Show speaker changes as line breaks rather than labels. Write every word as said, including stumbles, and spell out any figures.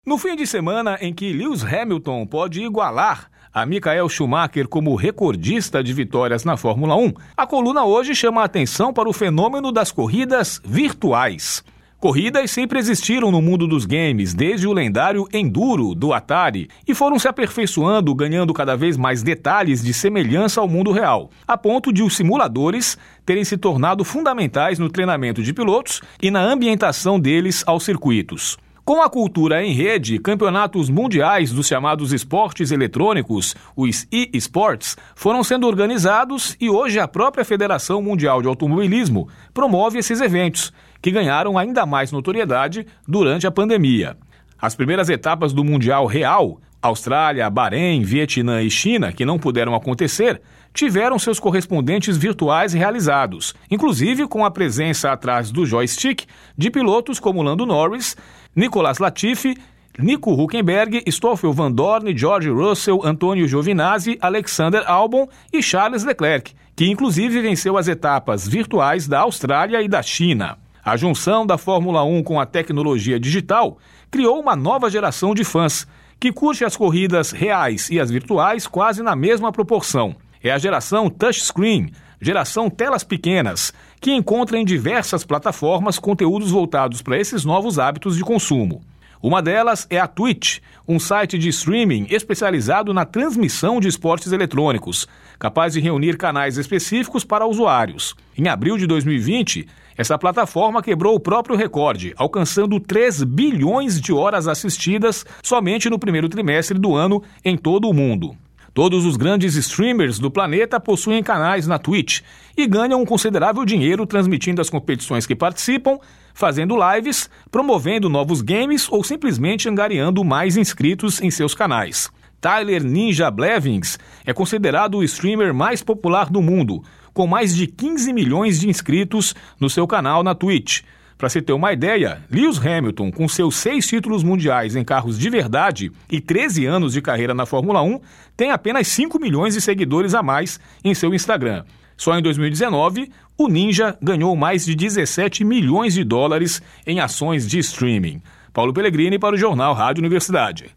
No fim de semana em que Lewis Hamilton pode igualar a Michael Schumacher como recordista de vitórias na Fórmula um, a coluna hoje chama a atenção para o fenômeno das corridas virtuais. Corridas sempre existiram no mundo dos games, desde o lendário Enduro, do Atari, e foram se aperfeiçoando, ganhando cada vez mais detalhes de semelhança ao mundo real, a ponto de os simuladores terem se tornado fundamentais no treinamento de pilotos e na ambientação deles aos circuitos. Com a cultura em rede, campeonatos mundiais dos chamados esportes eletrônicos, os e-sports, foram sendo organizados e hoje a própria Federação Mundial de Automobilismo promove esses eventos, que ganharam ainda mais notoriedade durante a pandemia. As primeiras etapas do Mundial Real, Austrália, Bahrein, Vietnã e China, que não puderam acontecer, tiveram seus correspondentes virtuais realizados, inclusive com a presença atrás do joystick de pilotos como Lando Norris, Nicolas Latifi, Nico Hülkenberg, Stoffel Van Dorn, George Russell, Antonio Giovinazzi, Alexander Albon e Charles Leclerc, que inclusive venceu as etapas virtuais da Austrália e da China. A junção da Fórmula um com a tecnologia digital criou uma nova geração de fãs, que curte as corridas reais e as virtuais quase na mesma proporção. É a geração touchscreen, geração telas pequenas, que encontra em diversas plataformas conteúdos voltados para esses novos hábitos de consumo. Uma delas é a Twitch, um site de streaming especializado na transmissão de esportes eletrônicos, capaz de reunir canais específicos para usuários. Em abril de dois mil e vinte, essa plataforma quebrou o próprio recorde, alcançando três bilhões de horas assistidas somente no primeiro trimestre do ano em todo o mundo. Todos os grandes streamers do planeta possuem canais na Twitch e ganham um considerável dinheiro transmitindo as competições que participam, fazendo lives, promovendo novos games ou simplesmente angariando mais inscritos em seus canais. Tyler Ninja Blevins é considerado o streamer mais popular do mundo, com mais de quinze milhões de inscritos no seu canal na Twitch. Para se ter uma ideia, Lewis Hamilton, com seus seis títulos mundiais em carros de verdade e treze anos de carreira na Fórmula um, tem apenas cinco milhões de seguidores a mais em seu Instagram. Só em dois mil e dezenove, o Ninja ganhou mais de dezessete milhões de dólares em ações de streaming. Paulo Pellegrini para o Jornal Rádio Universidade.